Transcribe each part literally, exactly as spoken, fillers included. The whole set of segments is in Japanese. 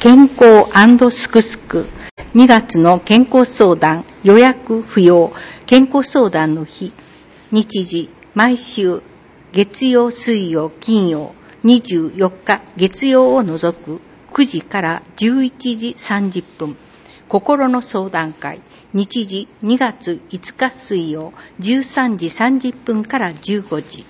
健康&すくすくにがつの健康相談予約不要健康相談の日、日時毎週月曜水曜金曜にじゅうよっか月曜を除くくじからじゅういちじさんじゅっぷん、心の相談会日時にがついつか水曜じゅうさんじさんじゅっぷんからじゅうごじ、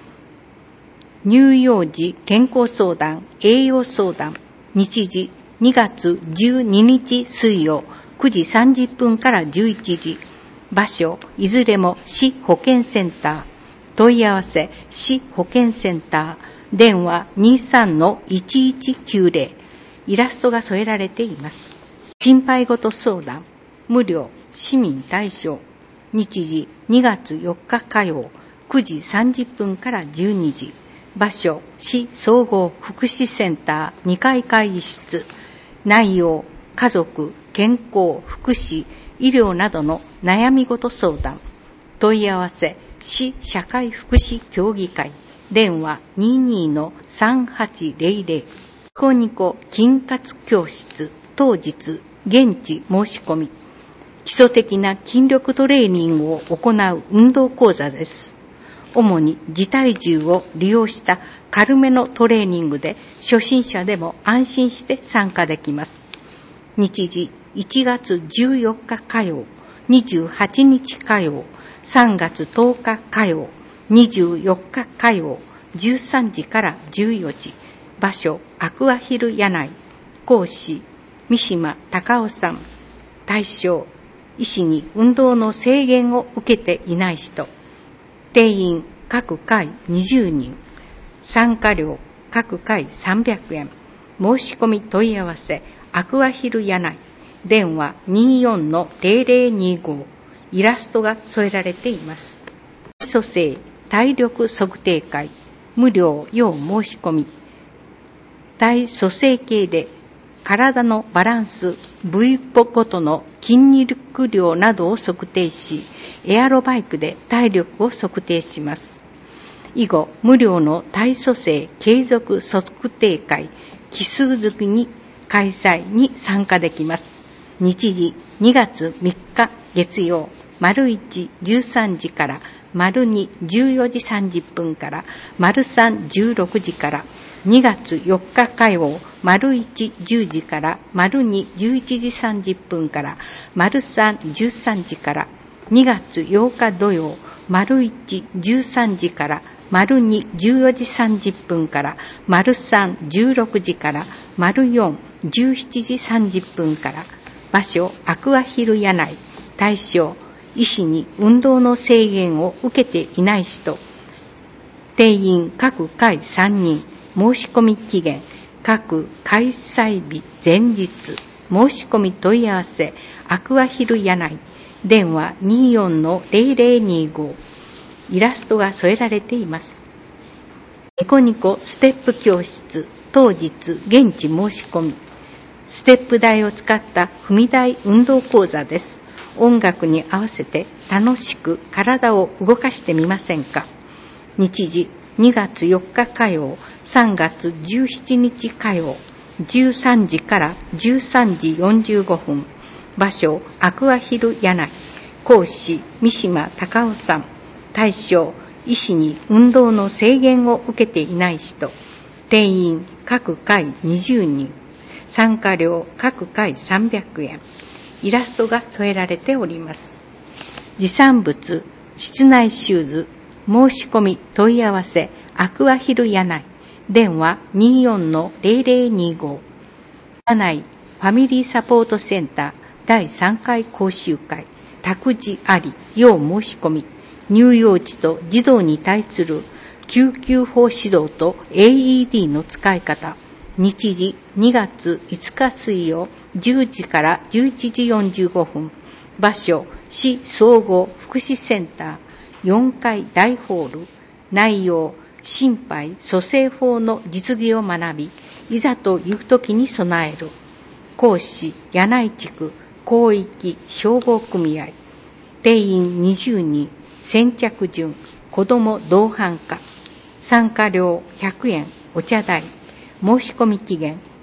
乳幼児健康相談栄養相談日時にがつじゅうににち水曜くじさんじゅっぷんからじゅういちじ、場所いずれも市保健センター、問い合わせ市保健センター、電話 にじゅうさんのいちいちきゅうぜろ、イラストが添えられています。心配事相談無料市民対象日時にがつよっか火曜くじさんじゅっぷんからじゅうにじ、場所市総合福祉センターにかい会議室、内容家族健康福祉医療などの悩み事相談、問い合わせ市社会福祉協議会、電話 にじゅうにのさんはちぜろぜろ、ニコニコ筋活教室当日現地申し込み、基礎的な筋力トレーニングを行う運動講座です。主に自体重を利用した軽めのトレーニングで初心者でも安心して参加できます。日時いちがつじゅうよっか火曜にじゅうはちにち火曜さんがつとおか火曜にじゅうよっか火曜じゅうさんじからじゅうよじ、場所アクアヒル柳井、講師三島隆夫さん、対象医師に運動の制限を受けていない人、定員各回にじゅうにん、参加料各回さんびゃくえん、申し込み問い合わせアクアヒル柳井、電話 にじゅうよんのぜろぜろにご、イラストが添えられています。基礎性体力測定会無料要申し込み、体組成計で体のバランス部位ごとの筋肉量などを測定し、エアロバイクで体力を測定します。以後無料の体組成継続測定会奇数月に開催に参加できます。日時にがつみっか月曜丸いちじゅうさんじから丸にじゅうよじさんじゅっぷんから丸さんじゅうろくじから、にがつよっか火曜丸いちじゅうじから丸にじゅういちじさんじゅっぷんから丸さんじゅうさんじから、にがつようか土曜丸いちじゅうさんじから丸にじゅうよじさんじゅっぷんから丸さんじゅうろくじから丸よんじゅうしちじさんじゅっぷんから、場所アクアヒル柳井、対象医師に運動の制限を受けていない人、定員各回さんにん、申し込み期限各開催日前日、申し込み問い合わせアクアヒル柳井、電話 にじゅうよんのぜろぜろにご、イラストが添えられています。ニコニコステップ教室当日現地申し込み、ステップ台を使った踏み台運動講座です。音楽に合わせて楽しく体を動かしてみませんか。日時にがつよっか火曜さんがつじゅうしちにち火曜じゅうさんじからじゅうさんじよんじゅうごふん、場所アクアヒル柳井、講師三島隆夫さん、対象医師に運動の制限を受けていない人、定員各回にじゅうにん、参加料各回さんびゃくえん、イラストが添えられております。持参物室内シューズ、申し込み問い合わせアクアヒル柳井、電話 にじゅうよんのぜろぜろにご、柳井ファミリーサポートセンターだいさんかい講習会、託児あり要申し込み、乳幼児と児童に対する救急法指導と エーイーディー の使い方、日時にがついつか水曜じゅうじからじゅういちじよんじゅうごふん、場所市総合福祉センターよんかい大ホール、内容心肺蘇生法の実技を学び、いざという時に備える、講師柳井地区広域消防組合、定員にじゅうにん、先着順子ども同伴化、参加料ひゃくえん、お茶代、申し込み期限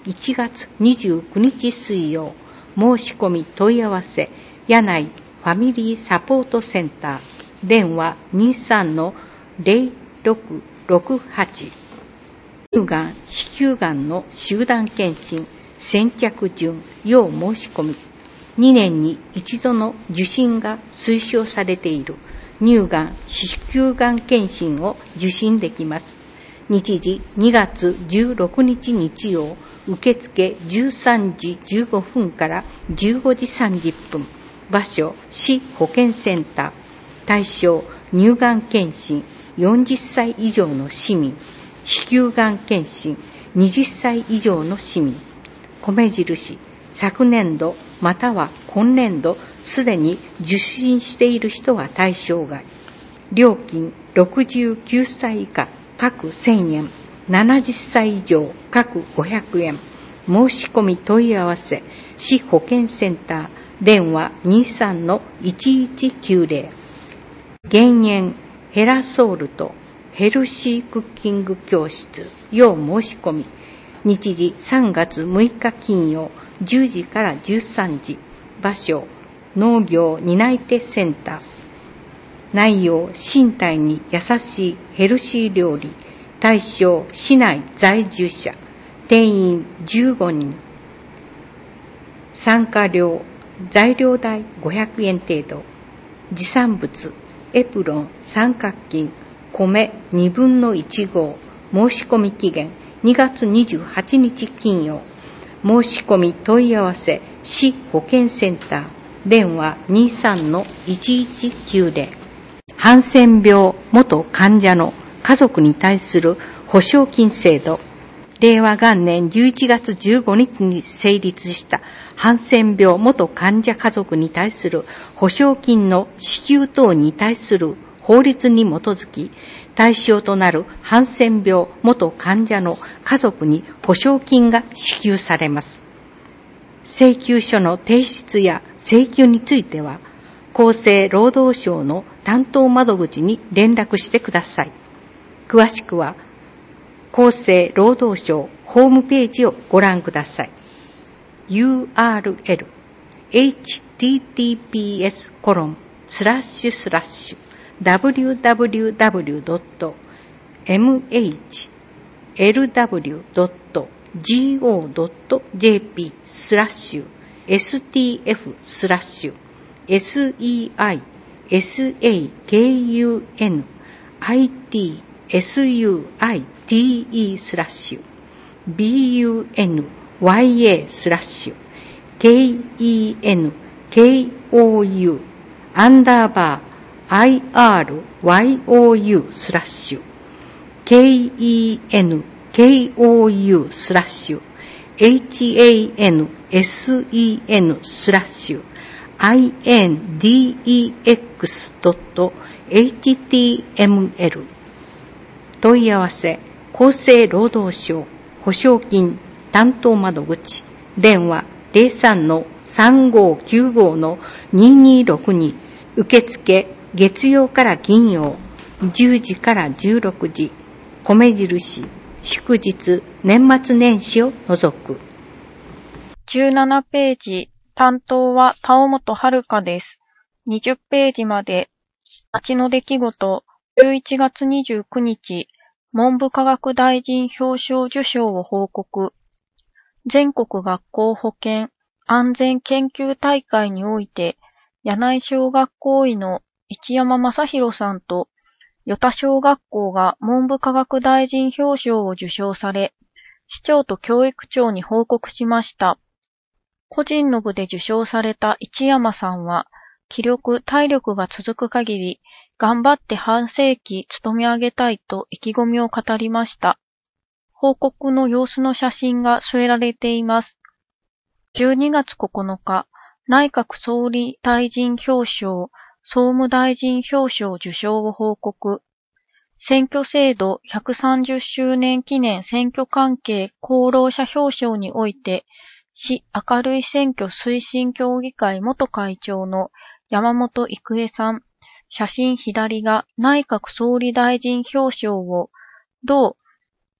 いちがつにじゅうくにち水曜。申し込み問い合わせ柳井ファミリーサポートセンター電話 にじゅうさんのゼロろくろくはち。乳がん、子宮がんの集団検診先着順要申し込み。にねんに一度の受診が推奨されている乳がん、子宮がん検診を受診できます。日時にがつじゅうろくにち日曜。受付じゅうさんじじゅうごふんからじゅうごじさんじゅっぷん。場所市保健センター。対象乳がん検診よんじゅっさい以上の市民。子宮がん検診はたち以上の市民。米印昨年度または今年度すでに受診している人は対象外。料金ろくじゅうきゅうさい以下各せんえん、ななじゅっさい以上各ごひゃくえん。申し込み問い合わせ市保健センター電話 にじゅうさんのいちいちきゅうゼロ。減塩ヘラソールとヘルシークッキング教室要申し込み。日時さんがつむいか金曜じゅうじからじゅうさんじ。場所農業担い手センター。内容身体に優しいヘルシー料理。対象市内在住者。定員じゅうごにん。参加料材料代ごひゃくえん程度。持参物エプロン三角巾米にぶんのいちごう。申し込み期限にがつにじゅうはちにち金曜。申し込み問い合わせ市保健センター電話 にじゅうさんのいちいちきゅうゼロ。ハンセン病元患者の家族に対する保証金制度。令和元年じゅういちがつじゅうごにちに成立したハンセン病元患者家族に対する保証金の支給等に対する法律に基づき、対象となるハンセン病元患者の家族に保証金が支給されます。請求書の提出や請求については、厚生労働省の担当窓口に連絡してください。詳しくは、厚生労働省ホームページをご覧ください。ユーアールエル エイチティーティーピーエス コロンスラッシュスラッシュ ダブリューダブリューダブリュードットエムエイチエルダブリュードットジーオードットジェーピー スラッシュ エスティーエフ スラッシュ エスイーアイエスエーケーユーエヌアイティーエスユーアイティーイー スラッシュ ビーユーエヌワイエー スラッシュ ケーイーエヌケーオーユー アンダーバー アイアールワイオーユー スラッシュ ケーイーエヌケーオーユー スラッシュ エイチエーエヌエスイーエヌ スラッシュ アイエヌディーイーエックスドットエイチティーエムエル 問い合わせ厚生労働省保証金担当窓口電話 ゼロさんのさんごーきゅうごーのにーにーろくに。受付月曜から金曜じゅうじからじゅうろくじ。米印祝日年末年始を除く。 じゅうななページ担当は田尾本遥です。にじゅっページまで町の出来事じゅういちがつにじゅうくにち文部科学大臣表彰受賞を報告。全国学校保健安全研究大会において柳井小学校医の市山正弘さんと与田小学校が文部科学大臣表彰を受賞され、市長と教育長に報告しました。個人の部で受賞された市山さんは、気力、体力が続く限り、頑張って半世紀勤め上げたいと意気込みを語りました。報告の様子の写真が添えられています。じゅうにがつここのか、内閣総理大臣表彰、総務大臣表彰受賞を報告。選挙制度ひゃくさんじゅっしゅうねん記念選挙関係功労者表彰において、市明るい選挙推進協議会元会長の山本郁恵さん、写真左が内閣総理大臣表彰を、同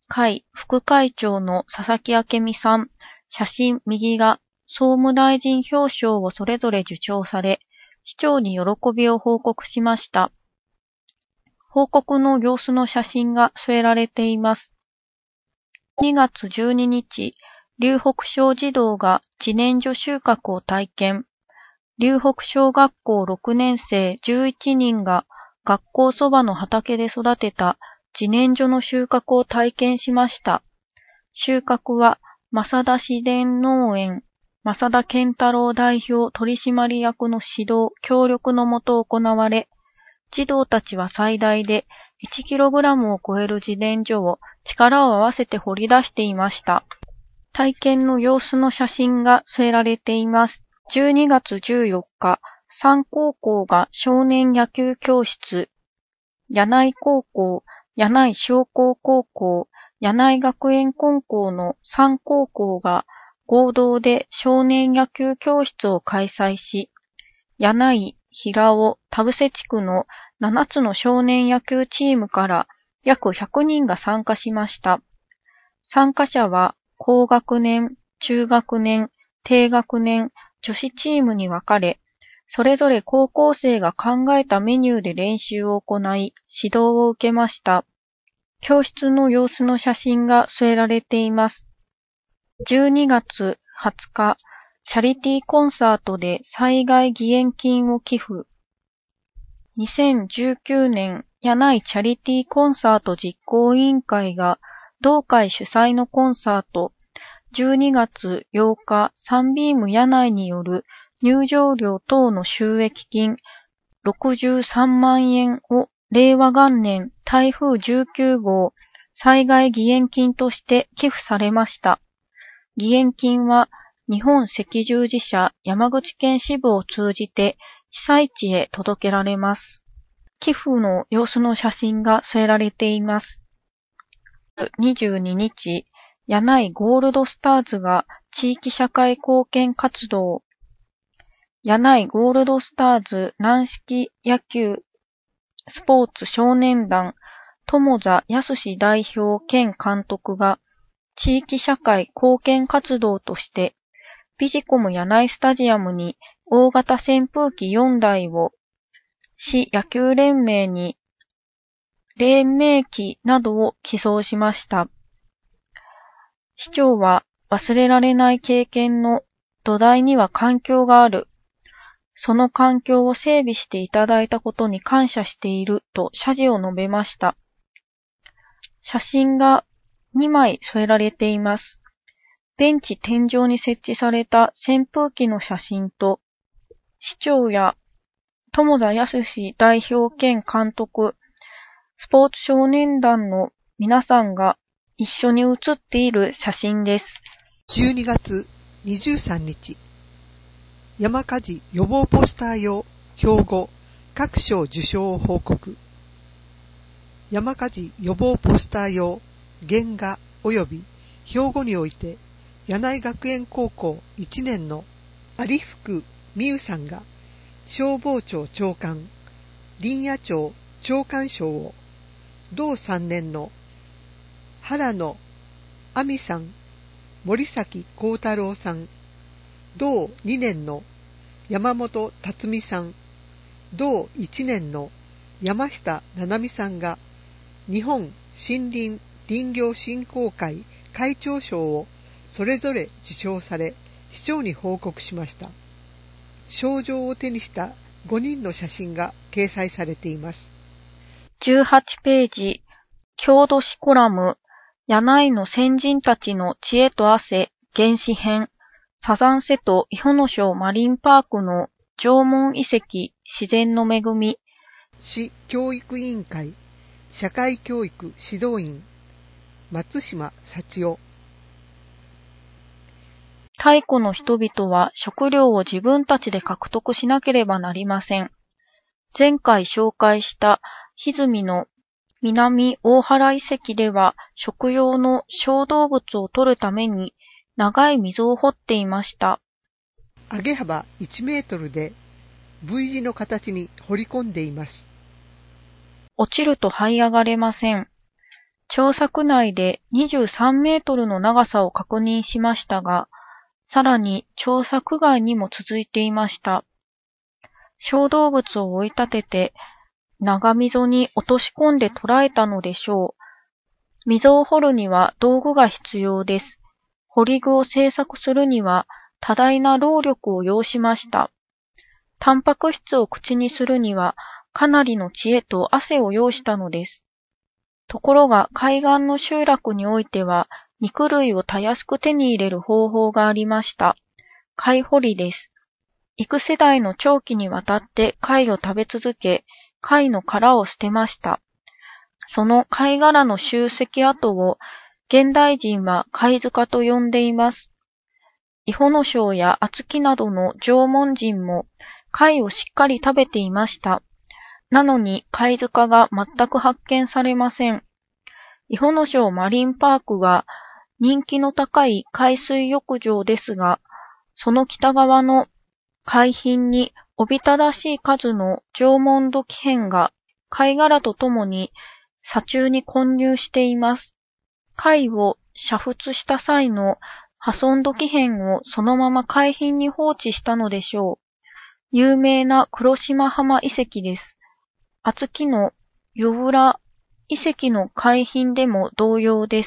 会副会長の佐々木明美さん、写真右が総務大臣表彰をそれぞれ受賞され、市長に喜びを報告しました。報告の様子の写真が添えられています。にがつじゅうににち、龍北小児童が自然薯収穫を体験。龍北小学校ろくねんせいじゅういちにんが学校そばの畑で育てた自然薯の収穫を体験しました。収穫は、正田自然農園、正田健太郎代表取締役の指導、協力のもと行われ、児童たちは最大でいちキログラムを超える自然薯を力を合わせて掘り出していました。体験の様子の写真が添えられています。じゅうにがつじゅうよっか、さん高校が少年野球教室、柳井高校、柳井商工高校、柳井学園高校のさん高校が合同で少年野球教室を開催し、柳井、平尾、田伏地区のななつの少年野球チームから約ひゃくにんが参加しました。参加者は高学年、中学年、低学年、女子チームに分かれ、それぞれ高校生が考えたメニューで練習を行い、指導を受けました。教室の様子の写真が添えられています。じゅうにがつはつか、チャリティーコンサートで災害義援金を寄付。にせんじゅうきゅうねん、柳井チャリティーコンサート実行委員会が、同会主催のコンサート、じゅうにがつようか、サンビーム柳井による入場料等の収益金ろくじゅうさんまんえんを令和元年台風じゅうきゅうごう災害義援金として寄付されました。義援金は日本赤十字社山口県支部を通じて被災地へ届けられます。寄付の様子の写真が添えられています。にじゅうににち、柳井ゴールドスターズが地域社会貢献活動。柳井ゴールドスターズ軟式野球スポーツ少年団友座康代表兼監督が地域社会貢献活動としてビジコム柳井スタジアムに大型扇風機よんだいを市野球連盟に連盟旗などを寄贈しました。市長は忘れられない経験の土台には環境がある。その環境を整備していただいたことに感謝していると謝辞を述べました。写真がにまい添えられています。ベンチ天井に設置された扇風機の写真と、市長や友座康代表兼監督、スポーツ少年団の皆さんが一緒に写っている写真です。 じゅうにがつにじゅうさんにち、山火事予防ポスター用標語各賞受賞を報告。山火事予防ポスター用原画及び標語において柳井学園高校いちねんの有福美優さんが消防庁長官、林野庁長官賞を、同さんねんの原野亜美さん、森崎幸太郎さん、同にねんの山本辰巳さん、同いちねんの山下七海さんが日本森林林業振興会会長賞をそれぞれ受賞され、市長に報告しました。賞状を手にしたごにんの写真が掲載されています。 じゅうはちページ、郷土史コラム、柳井の先人たちの知恵と汗、原始編、サザン瀬戸伊保野省マリンパークの縄文遺跡、自然の恵み。 市教育委員会、社会教育指導員、松島幸男。 太古の人々は食料を自分たちで獲得しなければなりません。前回紹介した歪みの南大原遺跡では食用の小動物を取るために長い溝を掘っていました。 上げ幅いちメートルで V 字の形に掘り込んでいます。 落ちると這い上がれません。 調査区内でにじゅうさんメートルの長さを確認しましたが、さらに調査区外にも続いていました。小動物を追い立てて長溝に落とし込んで捉えたのでしょう。溝を掘るには道具が必要です。掘り具を製作するには多大な労力を要しました。タンパク質を口にするにはかなりの知恵と汗を要したのです。ところが海岸の集落においては肉類をたやすく手に入れる方法がありました。貝掘りです。幾世代の長期にわたって貝を食べ続け、貝の殻を捨てました。その貝殻の集積跡を現代人は貝塚と呼んでいます。伊保の庄や厚木などの縄文人も貝をしっかり食べていました。なのに貝塚が全く発見されません。伊保の庄マリンパークは人気の高い海水浴場ですが、その北側の海浜におびただしい数の縄文土器片が貝殻とともに砂中に混入しています。貝を煮沸した際の破損土器片をそのまま海浜に放置したのでしょう。有名な黒島浜遺跡です。厚木の湯浦遺跡の海浜でも同様です。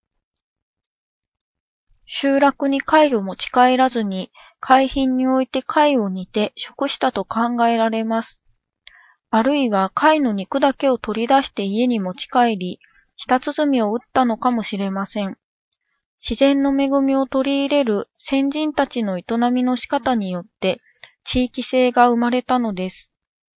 集落に貝を持ち帰らずに海浜に置いて貝を煮て食したと考えられます。あるいは貝の肉だけを取り出して家に持ち帰り、舌鼓を打ったのかもしれません。自然の恵みを取り入れる先人たちの営みの仕方によって地域性が生まれたのです。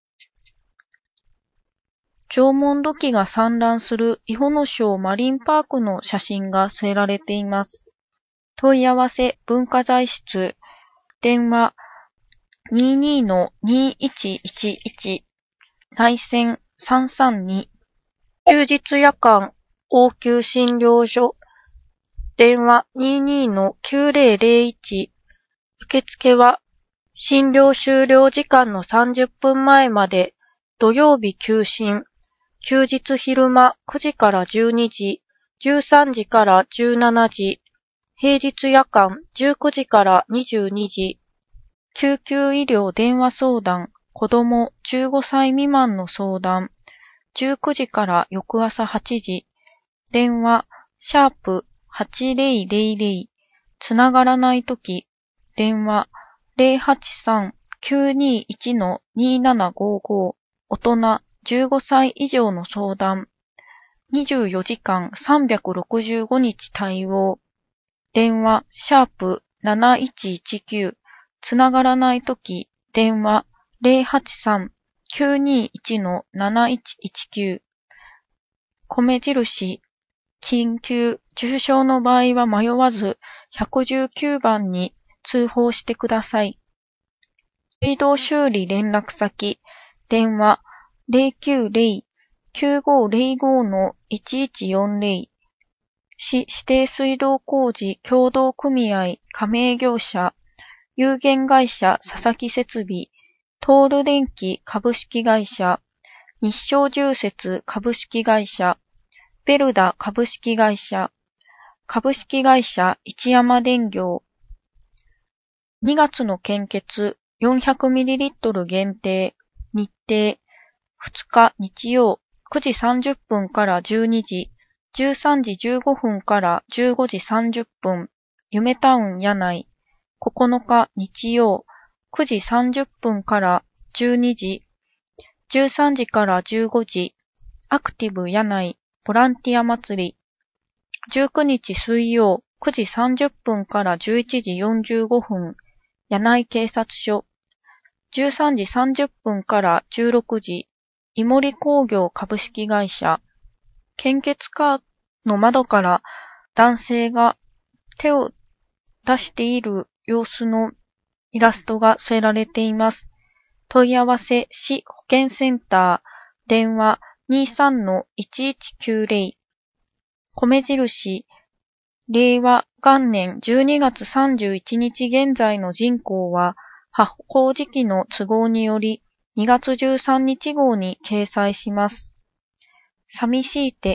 縄文土器が散乱する伊保の庄マリンパークの写真が添えられています。問い合わせ文化財室、電話 にじゅうにのにいちいちいち、内線さんさんに、休日夜間応急診療所、電話 にじゅうにのきゅうぜろぜろいち、受付は診療終了時間のさんじゅっぷんまえまで、土曜日休診、休日昼間くじからじゅうにじ、じゅうさんじからじゅうしちじ、平日夜間じゅうくじからにじゅうにじ、救急医療電話相談、子供じゅうごさい未満の相談、じゅうくじから翌朝はちじ、電話、シャープはちぜろぜろぜろ、つながらないとき、電話ゼロはちさんきゅうにいちのにななごご、大人じゅうごさい以上の相談、にじゅうよじかんさんびゃくろくじゅうごにち対応、電話、シャープなないちいちきゅう、つながらないとき、電話ゼロはちさんきゅうにいちのなないちいちきゅう、米印、緊急、重症の場合は迷わずひゃくじゅうきゅうばんに通報してください。水道修理連絡先、電話ゼロきゅうゼロ きゅうごゼロごのいちいちよんゼロ、市指定水道工事協同組合加盟業者、有限会社佐々木設備、トール電機株式会社、日照重設株式会社、ベルダ株式会社、株式会社一山電業。にがつの献血 よんひゃくミリリットル 限定、日程、ふつか日曜くじさんじゅっぷんからじゅうにじ、じゅうさんじじゅうごふんからじゅうごじさんじゅっぷん、夢タウン柳井、ここのか日曜くじさんじゅっぷんからじゅうにじ、じゅうさんじからじゅうごじ、アクティブ柳井ボランティア祭り、じゅうくにち水曜くじさんじゅっぷんからじゅういちじよんじゅうごふん、柳井警察署、じゅうさんじさんじゅっぷんからじゅうろくじ、井森工業株式会社、献血カーの窓から男性が手を出している様子のイラストが添えられています。問い合わせ市保健センター、電話 にじゅうさんのいちいちきゅうゼロ、米印、令和元年じゅうにがつさんじゅういちにち現在の人口は発行時期の都合によりにがつじゅうさんにち号に掲載します。寂しいて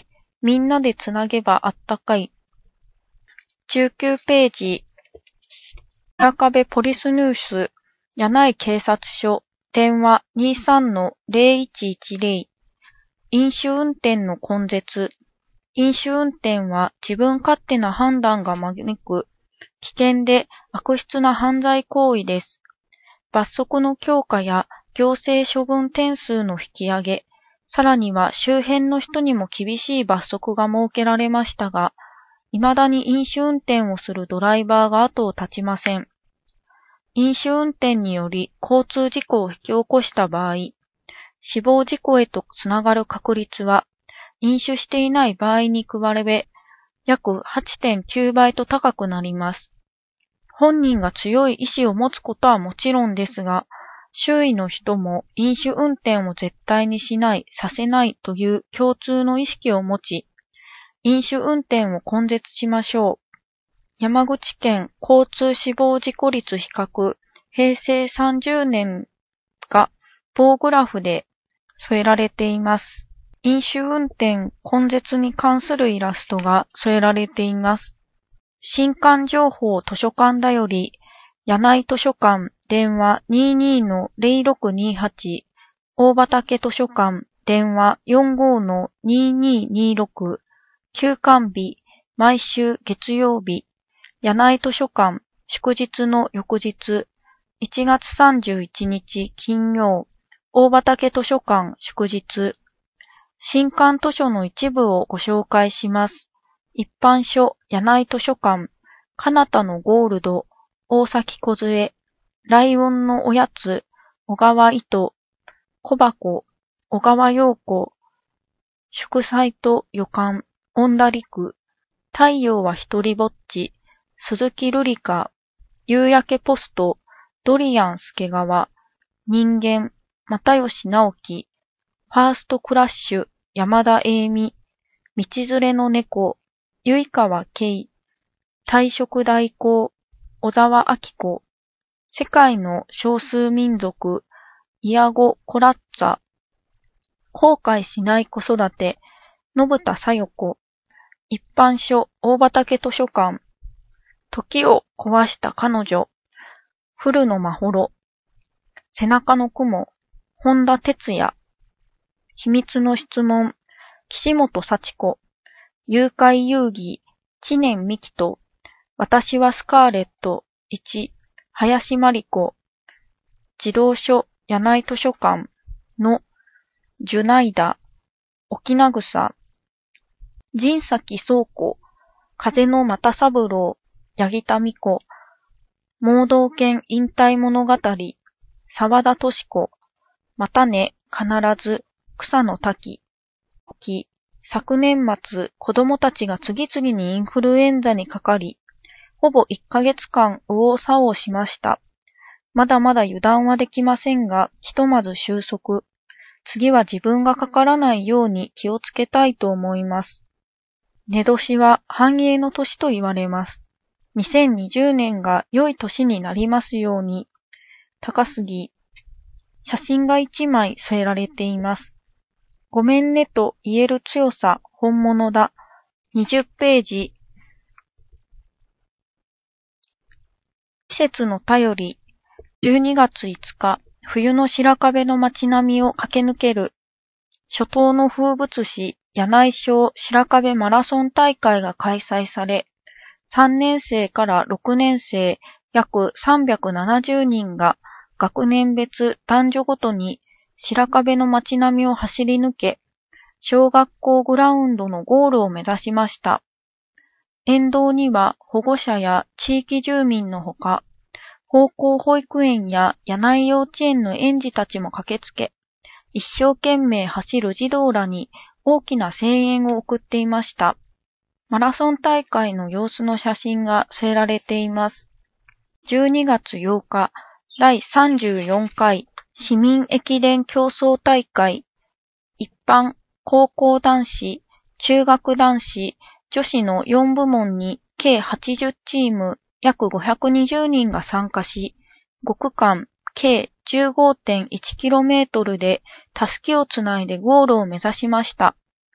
みんなでつなげばあったかい。じゅうきゅうページ、白壁ポリスニュース、柳井警察署、電話 にじゅうさんのゼロいちいちゼロ。飲酒運転の根絶。飲酒運転は自分勝手な判断が招く危険で悪質な犯罪行為です。罰則の強化や行政処分点数の引き上げ、さらには周辺の人にも厳しい罰則が設けられましたが、未だに飲酒運転をするドライバーが後を絶ちません。飲酒運転により交通事故を引き起こした場合、死亡事故へとつながる確率は、飲酒していない場合に比べ、約 はちてんきゅうばいと高くなります。本人が強い意志を持つことはもちろんですが、周囲の人も飲酒運転を絶対にしない、させないという共通の意識を持ち、飲酒運転を根絶しましょう。山口県交通死亡事故率比較、へいせいさんじゅうねんが棒グラフで添えられています。飲酒運転根絶に関するイラストが添えられています。新刊情報図書館だより、柳井図書館電話 にじゅうにのゼロろくにはち、大畑図書館電話 よんじゅうごのにじゅうににじゅうろく、休館日毎週月曜日、柳井図書館祝日の翌日、いちがつさんじゅういちにち金曜、大畑図書館祝日。新刊図書の一部をご紹介します。一般書、柳井図書館、彼方のゴールド、大崎梢、ライオンのおやつ、小川糸、小箱、小川陽子、祝祭と予感、恩田陸、太陽は一人ぼっち、鈴木瑠璃香、夕焼けポスト、ドリアン助川、人間、又吉直樹、ファーストクラッシュ、山田栄美、道連れの猫、結川圭、退職代行、小沢明子、世界の少数民族、イアゴ・コラッツァ、後悔しない子育て、信田小夜子、一般書、大畑図書館、時を壊した彼女、古野真秀、背中の雲、本田哲也、秘密の質問、岸本幸子、誘拐遊戯、知念美希と、私はスカーレット、いち、林真理子、児童書、柳井図書館の、ジュナイダ、沖永草、神崎倉庫、風の又三郎、八木田美子、盲導犬引退物語、沢田敏子、またね、必ず、草野滝。昨年末、子供たちが次々にインフルエンザにかかり、ほぼいっかげつかん右往左往しました。まだまだ油断はできませんが、ひとまず収束。次は自分がかからないように気をつけたいと思います。寝年は繁栄の年と言われます。にせんにじゅうねんが良い年になりますように。高杉。写真がいちまい添えられています。ごめんねと言える強さ、本物だ。にじゅっページ。季節の便り。じゅうにがついつか、冬の白壁の街並みを駆け抜ける。初冬の風物詩、柳井小白壁マラソン大会が開催され、さんねんせいからろくねんせい約さんびゃくななじゅうにんが学年別男女ごとに白壁の街並みを走り抜け、小学校グラウンドのゴールを目指しました。沿道には保護者や地域住民のほか、高校保育園や柳井幼稚園の園児たちも駆けつけ、一生懸命走る児童らに大きな声援を送っていました。マラソン大会の様子の写真が添えられています。じゅうにがつようか、だいさんじゅうよんかい市民駅伝競争大会、一般、高校男子、中学男子、女子のよんぶもんに計はちじゅうチーム、約ごひゃくにじゅうにんが参加し、ごくかん計 じゅうごてんいちキロメートル でたすきをつないでゴールを目指しました。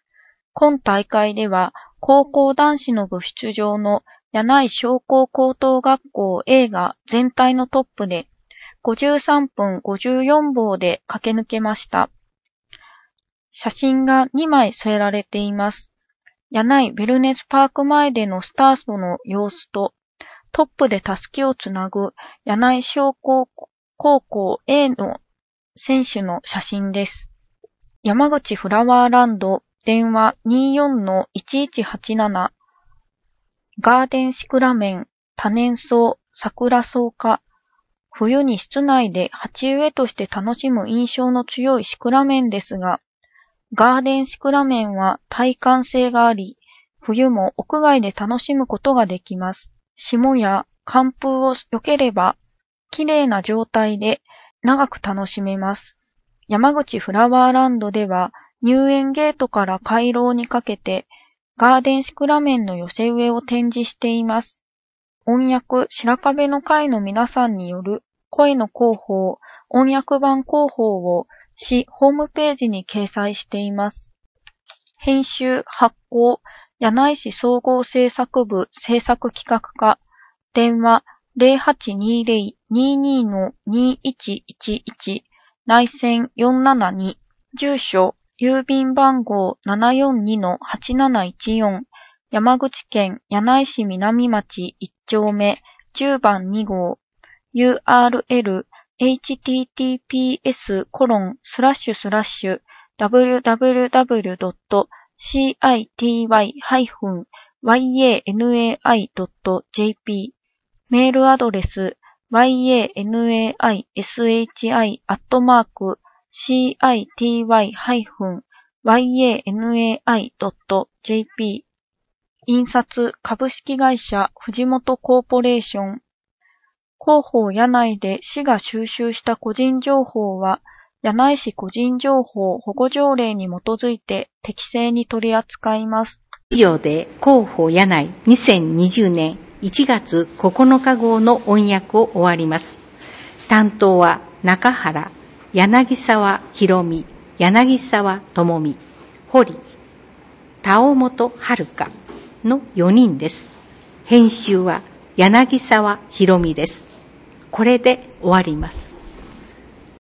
今大会では高校男子の部出場の柳井商工高等学校 A が全体のトップでごじゅうさんぷんごじゅうよんぼうで駆け抜けました。写真がにまい添えられています。柳井ウェルネスパーク前でのスタートの様子と、トップでたすきをつなぐ柳井商工高校 A の選手の写真です。山口フラワーランド電話 にじゅうよんのいちいちはちなな ガーデンシクラメン多年草桜草科冬に室内で鉢植えとして楽しむ印象の強いシクラメンですが、ガーデンシクラメンは耐寒性があり、冬も屋外で楽しむことができます。霜や寒風を避ければ、綺麗な状態で長く楽しめます。山口フラワーランドでは、入園ゲートから回廊にかけて、ガーデンシクラメンの寄せ植えを展示しています。音訳白壁の会の皆さんによる声の広報、音訳版広報を市ホームページに掲載しています。編集、発行、柳井市総合制作部制作企画課、電話 ゼロはちにゼロ ににのにいちいちいち、内線よんななに、住所、郵便番号 ななよんにのはちなないちよん、山口県柳井市南町いっちょうめじゅうばんにごう、ユーアールエル エイチティーティーピーエスコロンスラッシュスラッシュダブリューダブリューダブリュードットシーアイティーワイハイフンワイエーエヌエーアイドットジェーピー メールアドレス ワイエーエヌエーアイエスエイチアイ アットマーク シーアイティーワイハイフンワイエーエヌエーアイドットジェーピー 印刷株式会社藤本コーポレーション。広報柳井で市が収集した個人情報は、柳井市個人情報保護条例に基づいて適正に取り扱います。 以上で広報柳井にせんにじゅうねんいちがつここのか号の音訳を終わります。担当は中原、柳沢博美、柳沢智美、堀、田尾本遥のよにんです。編集は柳沢博美です。これで終わります。